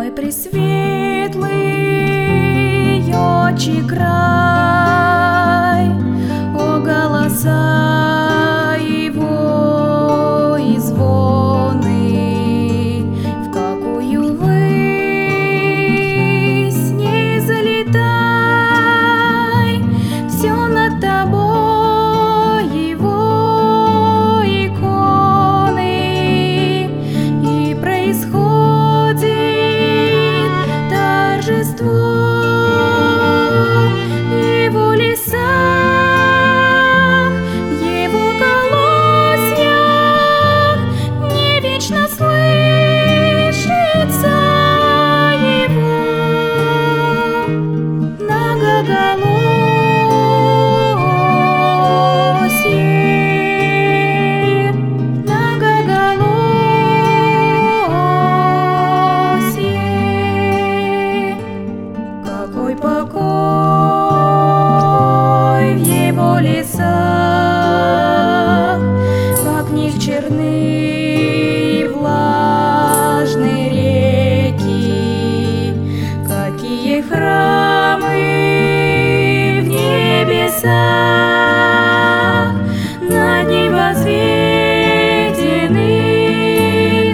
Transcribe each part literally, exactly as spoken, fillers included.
Мой пресветлый отчий край, о голоса его и звоны, в какую высь не залетай, все над тобой его иконы, и происходит торжество. Его лесах, его колосьях мне вечно слышится его многоголосье, многоголосье. Какой покой в его лесах, как в них черны и влажны реки, какие храмы в небесах над ним возведены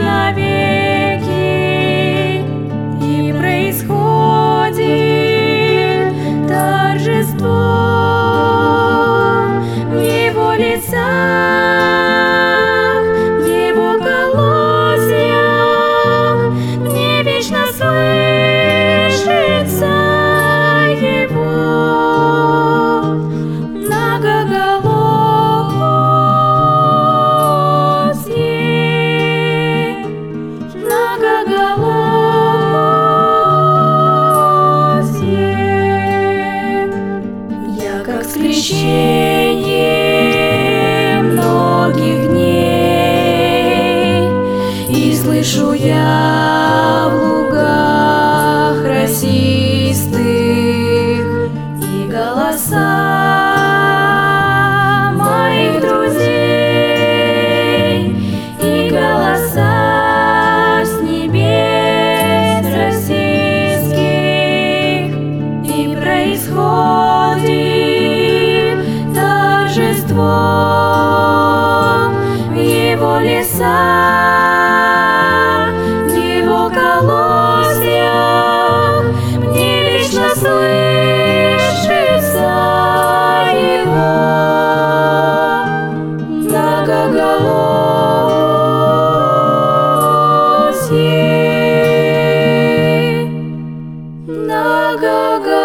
навеки, и происходит торжество в его лесах, в его колосьях мне вечно слышится его многоголосье, многоголосье. Я как скрещение многих дней, и слышу я в лугах росистых и голоса моих друзей, и голоса с небес российских, и происходит торжество в его лесах, в его колосьях мне вечно слышится его многоголосье, многоголосье.